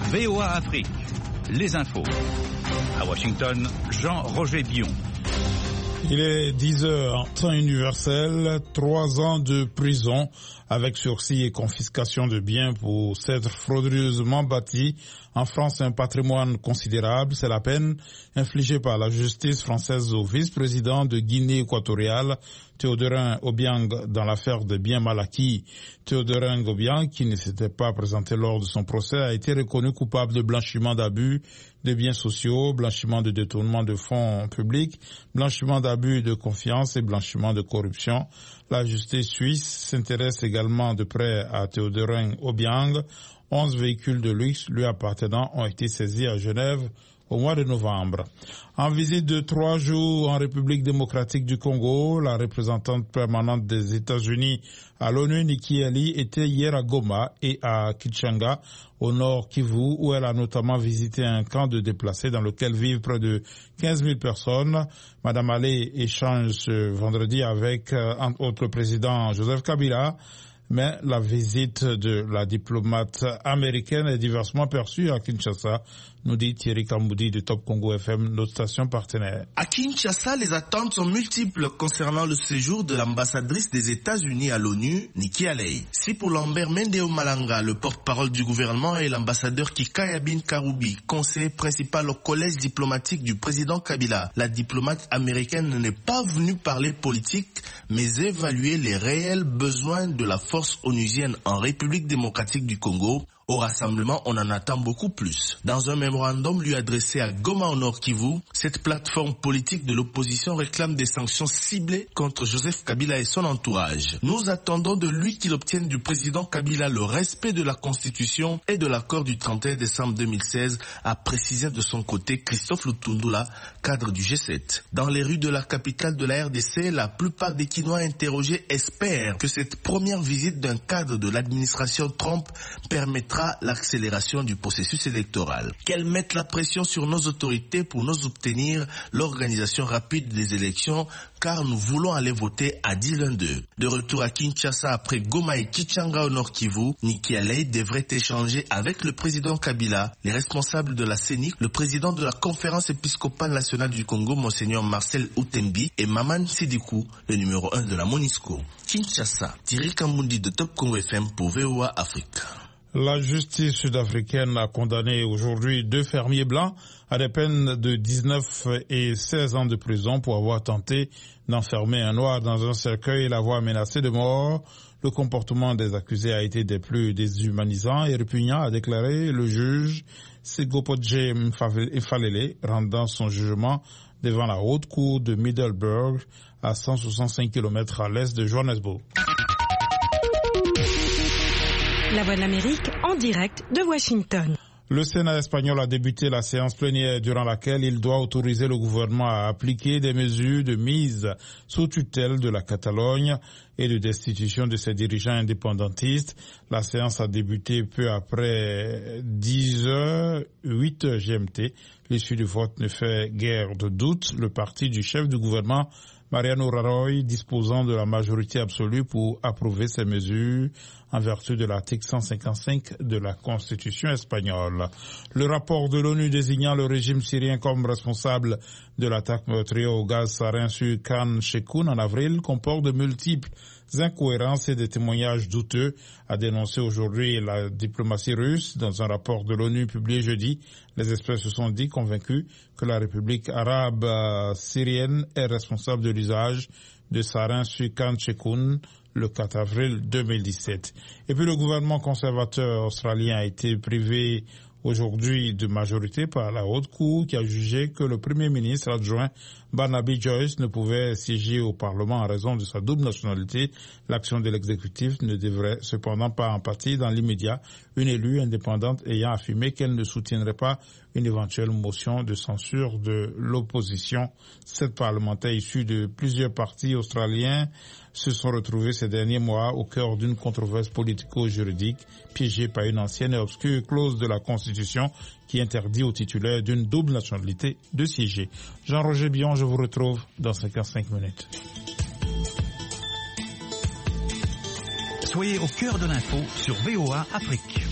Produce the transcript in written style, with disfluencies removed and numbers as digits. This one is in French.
VOA Afrique, les infos. À Washington, Jean-Roger Bion. Il est 10h, temps universel, 3 ans de prison avec sursis et confiscation de biens pour s'être frauduleusement bâti en France un patrimoine considérable. C'est la peine infligée par la justice française au vice-président de Guinée équatoriale, Théodorin Obiang, dans l'affaire des biens mal acquis. Théodorin Obiang, qui ne s'était pas présenté lors de son procès, a été reconnu coupable de blanchiment d'abus de biens sociaux, blanchiment de détournement de fonds publics, blanchiment d'abus de confiance et blanchiment de corruption. La justice suisse s'intéresse également de près à Théodorin Obiang. 11 véhicules de luxe lui appartenant ont été saisis à Genève au mois de novembre. En visite de 3 jours en République démocratique du Congo, la représentante permanente des États-Unis à l'ONU, Nikki Haley, était hier à Goma et à Kichanga, au nord Kivu, où elle a notamment visité un camp de déplacés dans lequel vivent près de 15 000 personnes. Madame Haley échange ce vendredi avec, entre autres, le président Joseph Kabila. Mais la visite de la diplomate américaine est diversement perçue à Kinshasa, nous dit Thierry Kamboudi de Top Congo FM, notre station partenaire. À Kinshasa, les attentes sont multiples concernant le séjour de l'ambassadrice des États-Unis à l'ONU, Nikki Haley. Si pour Lambert Mendeo Malanga, le porte-parole du gouvernement, et l'ambassadeur Kikaya Bin Karoubi, conseiller principal au collège diplomatique du président Kabila, la diplomate américaine n'est pas venue parler politique, mais évaluer les réels besoins de la force onusienne en République démocratique du Congo. Au rassemblement, on en attend beaucoup plus. Dans un mémorandum lui adressé à Goma au Nord Kivu, cette plateforme politique de l'opposition réclame des sanctions ciblées contre Joseph Kabila et son entourage. Nous attendons de lui qu'il obtienne du président Kabila le respect de la Constitution et de l'accord du 31 décembre 2016, a précisé de son côté Christophe Lutundula, cadre du G7. Dans les rues de la capitale de la RDC, la plupart des Kinois interrogés espèrent que cette première visite d'un cadre de l'administration Trump permettra l'accélération du processus électoral. Qu'elles mettent la pression sur nos autorités pour nous obtenir l'organisation rapide des élections, car nous voulons aller voter, a dit l'un d'eux. De retour à Kinshasa après Goma et Kichanga au Nord Kivu, Nikki Haley devrait échanger avec le président Kabila, les responsables de la CENIC, le président de la conférence épiscopale nationale du Congo, Monseigneur Marcel Outembi, et Maman Sidikou, le numéro 1 de la MONUSCO. Kinshasa, Thierry Kambundi de Top Congo FM pour VOA Afrique. La justice sud-africaine a condamné aujourd'hui 2 fermiers blancs à des peines de 19 et 16 ans de prison pour avoir tenté d'enfermer un noir dans un cercueil et l'avoir menacé de mort. Le comportement des accusés a été des plus déshumanisants et répugnant, a déclaré le juge Segopodje Mfalele, rendant son jugement devant la haute cour de Middelburg à 165 km à l'est de Johannesburg. La Voix de l'Amérique en direct de Washington. Le Sénat espagnol a débuté la séance plénière durant laquelle il doit autoriser le gouvernement à appliquer des mesures de mise sous tutelle de la Catalogne et de destitution de ses dirigeants indépendantistes. La séance a débuté peu après 10h, 8h GMT. L'issue du vote ne fait guère de doute. Le parti du chef du gouvernement, Mariano Rajoy, disposant de la majorité absolue pour approuver ces mesures en vertu de l'article 155 de la Constitution espagnole. Le rapport de l'ONU désignant le régime syrien comme responsable de l'attaque meurtrière au gaz sarin sur Khan Sheikhoun en avril comporte de multiples incohérences et des témoignages douteux, a dénoncé aujourd'hui la diplomatie russe. Dans un rapport de l'ONU publié jeudi, les experts se sont dit convaincus que la République arabe syrienne est responsable de l'usage de sarin sur Khan Sheikhoun le 4 avril 2017. Et puis le gouvernement conservateur australien a été privé aujourd'hui de majorité par la haute cour qui a jugé que le premier ministre adjoint Barnaby Joyce ne pouvait siéger au Parlement en raison de sa double nationalité. L'action de l'exécutif ne devrait cependant pas en pâtir dans l'immédiat, une élue indépendante ayant affirmé qu'elle ne soutiendrait pas une éventuelle motion de censure de l'opposition. 7 parlementaires issus de plusieurs partis australiens se sont retrouvés ces derniers mois au cœur d'une controverse politico-juridique piégée par une ancienne et obscure clause de la Constitution qui interdit aux titulaires d'une double nationalité de siéger. Jean-Roger Bion, je vous retrouve dans 55 minutes. Soyez au cœur de l'info sur VOA Afrique.